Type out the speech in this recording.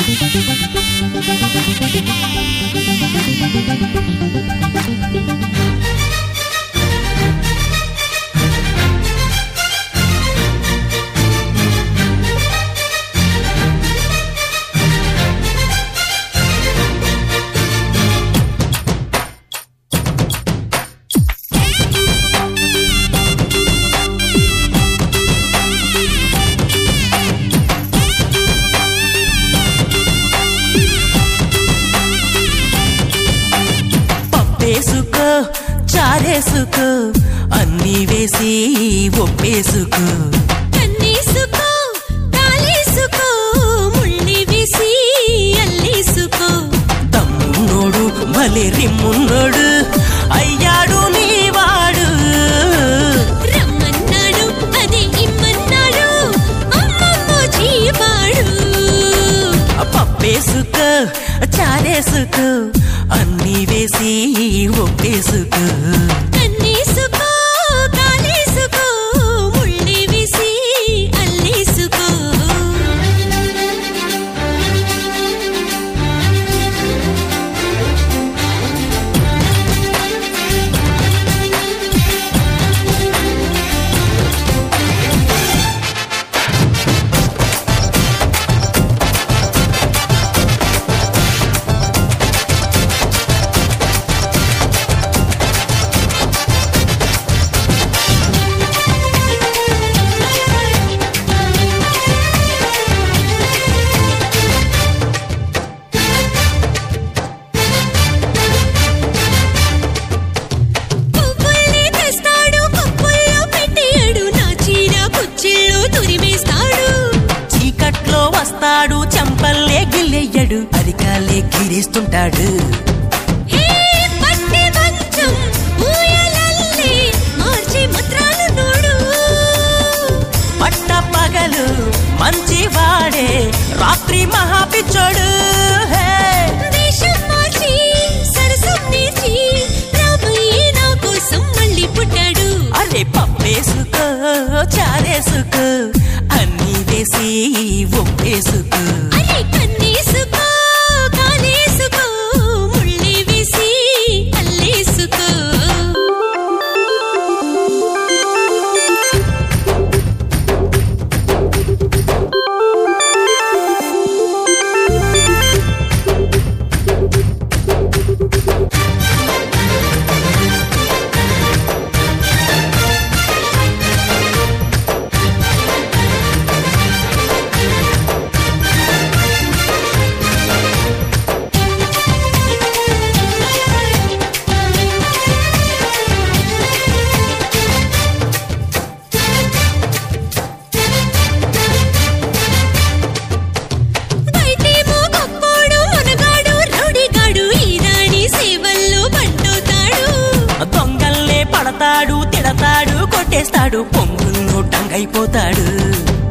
పప్పేసుకో చారేసుకో అన్నీ వేసి ఒప్పేసుకో కన్నేసుకో తాళేసుకో ముళ్ళి వేసి అల్లేసుకో తమ్మున్నోడు భలే రిమ్మున్నోడు అయ్యాడు నీవాడు రమ్మన్నాడు అదే ఇమ్మన్నాడు అమ్మమ్మో జీవాడు పప్పేసుకో చారేసుకో అన్నీ వేసి ఒప్పేసుకో కన్నేసుకో తాళేసుకో ముళ్ళి వేసి అల్లేసుకో పువ్వుల్ని తెస్తాడు కప్పుల్లో పెట్టేయడు నా చీర కుచ్చిళ్ళు తురిమేస్తాడు చీకట్లో వస్తాడు చెంపల్లే గిల్లెయ్యడు అరికాలే గిరేస్తుంటాడు హే పట్టి మంచం ఊయలల్లి మార్చి ముద్రాలు నోడు పట్ట పగలు మంచివాడే రాత్రి మహాపిచ్చోడు హే దేశం మార్చి సరసం నేర్చి రాబోయే నా కోసం మళ్ళీ పుట్టాడు అరే పప్పేసుకో చారేసుకో అన్నీ వేసి ఒప్పేసుకో అరే కన్నేసుకో కాలేసుకో ముళ్ళి వేసి అల్లేసుకో బయటేమో గొప్పోడు మునగాడు రౌడీగాడు ఈ రాణి సేవల్లో బంటవుతాడు దొంగల్లే పడతాడు తిడతాడు కొట్టేస్తాడు పొంగును టంగైపోతాడు